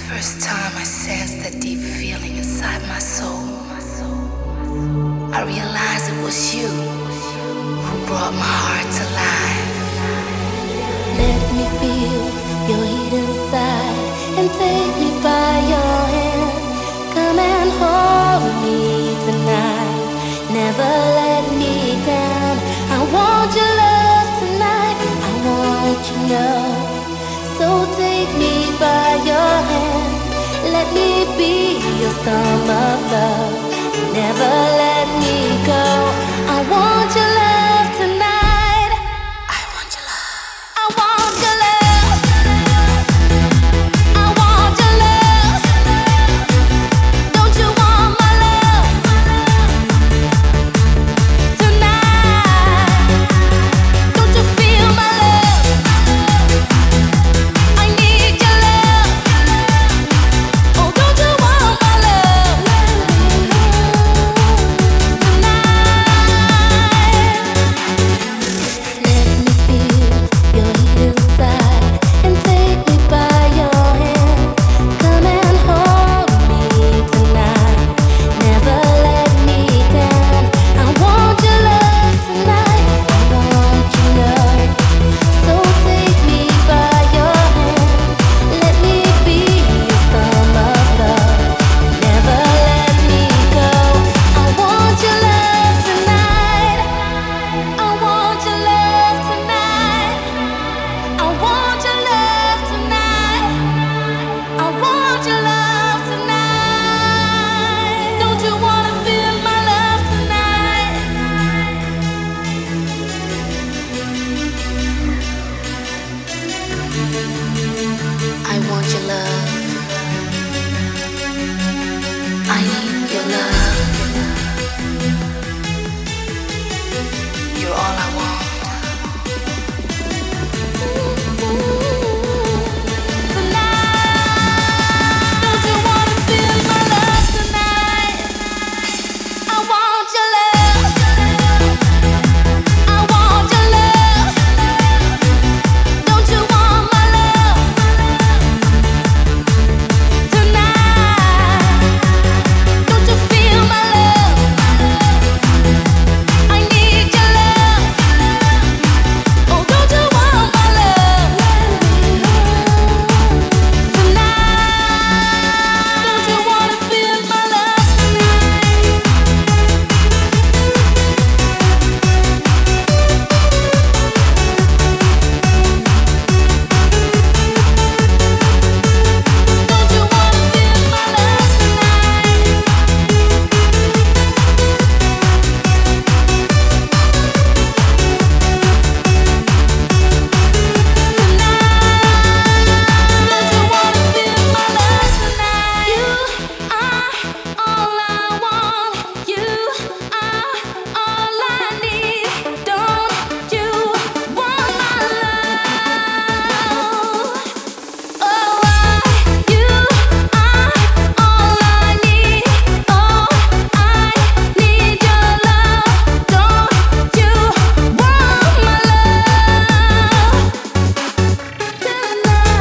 first time I sensed that deep feeling inside my soul, I realized it was you who brought my heart to life. Let me feel your heat inside and take me by your hand. Come and hold me tonight. Never let me down. I want your love tonight. I want you know. So take me by your hand. Let me be your storm of love. Never let me go. I want your love tonight. I want your love. I want your love. I want your love. Don't you want my love tonight? Don't you feel my love? I need your love. Oh, don't you want my love tonight? Let me feel your heat inside and take me by your hand. Come and hold me tonight. Never let me down. I want your love tonight. I want you know. So take me by your hand. Let me be your storm of love. Never let me go. I want your love tonight. I want your love tonight. I want your love tonight. I want your love tonight. Don't you wanna feel my love tonight? I want your love. I need your love. You're all I want. Tonight, don't you wanna feel my love tonight? I want your love. I want your love. Don't you want my love tonight? Don't you feel my love? I need your love. Oh, don't you want my love tonight? Don't you wanna feel my love tonight? Don't you wanna feel my love tonight? Don't you wanna feel my love tonight? You are all I want. You are all I need. Don't you want my love? Oh, you are all I need. Oh, I need your love. Don't you want my love tonight?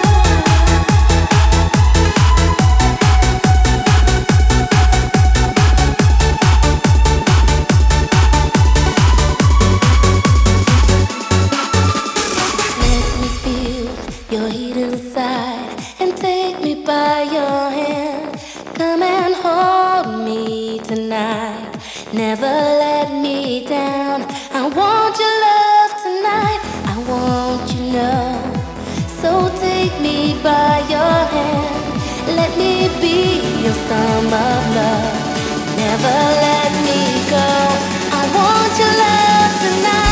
Let me feel your heat inside and take me by your hand. Come and hold me tonight. Never let me down. I want your love tonight. I want you know. So take me by your hand. Let me be your storm of love. Never let me go. I want your love tonight.